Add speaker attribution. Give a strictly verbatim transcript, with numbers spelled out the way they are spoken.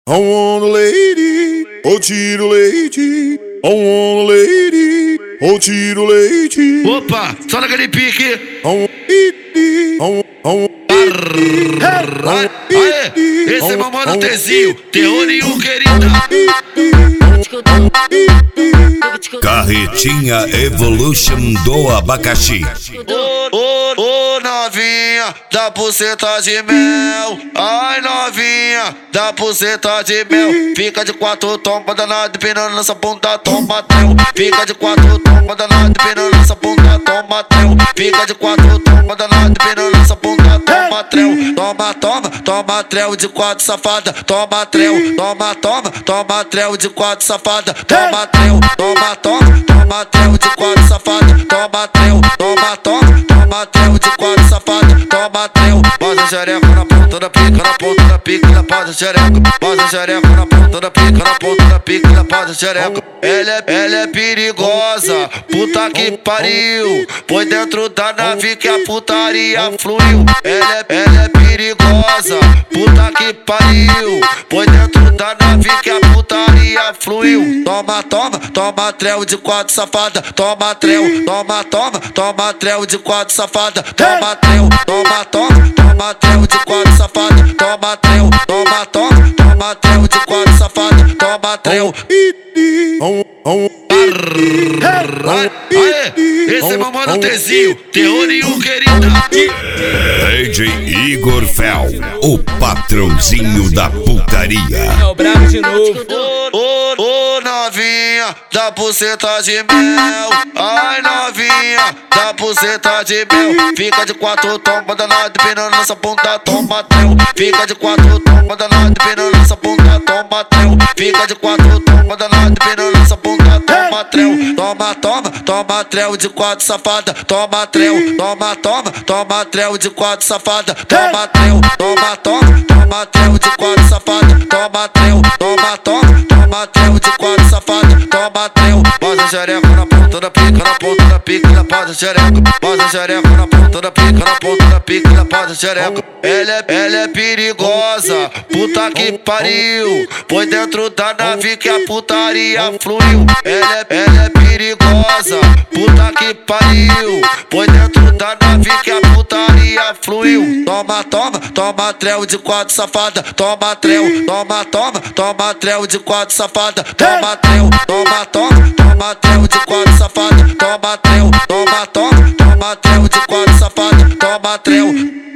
Speaker 1: I want a lady, ô tiro leite. I want a lady, ô tiro leite.
Speaker 2: Opa, só naquele pique.
Speaker 1: I want lady, I want, I want lady.
Speaker 2: Aê, esse é meu mano Tezinho, terror nenhum, querida.
Speaker 3: Carretinha Evolution do abacaxi.
Speaker 2: Ô, ô, ô, novinha da buceta de mel. Ai, novinha da buceta de mel. Fica de quatro, toma danado, empinando nessa bunda, toma teu. Fica de quatro, toma danado, empinando nessa bunda, toma teu. Fica de quatro, toma danado, empinando nessa bunda, toma treu. Toma, toma, toma treu de quatro, safada. Toma treu, toma, toma, toma treu de quatro, safada. Toma treu, toma, toma, toma treu de quatro, safada. Toma treu, toma, toma, toma treu de quatro, safada. Toma treu, passa xereca na ponta da pica, na ponta da pica, na passa xereca. Passa xereca na ponta da pica, na ponta da pica, na passa xereca. Ela é, ela é perigosa, puta que pariu. Põe dentro da nave que a putaria fluiu. Ela é, ela é perigosa, puta que pariu. Põe dentro da nave que a putaria fluiu. Toma, toma, toma trel de quatro, safada. Toma trel, toma, toma, toma trel de quatro, safada. Toma trel, toma, toma, toma trel de quatro, safada. Toma trel, toma, toma, toma trel de quatro, safada. Toma trel. Aê, esse é meu mano Tezinho, terror nenhum, querida.
Speaker 3: D J Igor Fel, o patrãozinho da putaria.
Speaker 4: É o brabo de novo.
Speaker 2: Ô, ô, ô, novinha da buceta de mel. Ai, novinha da buceta de mel. Fica de quatro, toma danado, empinando nessa bunda, toma treu. Fica de quatro, toma danado, empinando nessa bunda, toma treu. Fica de quatro, toma danado, empinando nessa bunda, toma treu. Toma, toma, toma treu de quatro, safada. Toma treu, toma, toma, toma treu de quatro, safada. Toma treu, toma, toma, toma treu de quatro, safada. Toma treu, toma, toma, toma treu de quatro, safada. Toma treu, passa xereca na ponta da pica, na ponta da pica, na passa xereca. Passa xereca na ponta da pica, na ponta da pica, na passa xereca. Ela é, ela é perigosa, puta que pariu. Põe dentro da nave que a putaria fluiu. Ela é, ela é perigosa, puta que pariu. Põe dentro da nave que a putaria fluiu. Toma, toma, toma trel de quatro, safada. Toma trel, toma, toma, toma trel de quatro, safada. Toma trel, toma, toma, toma trel de quatro, safada. Toma trel, toma, toma, toma trel de quatro, safada. Toma trel.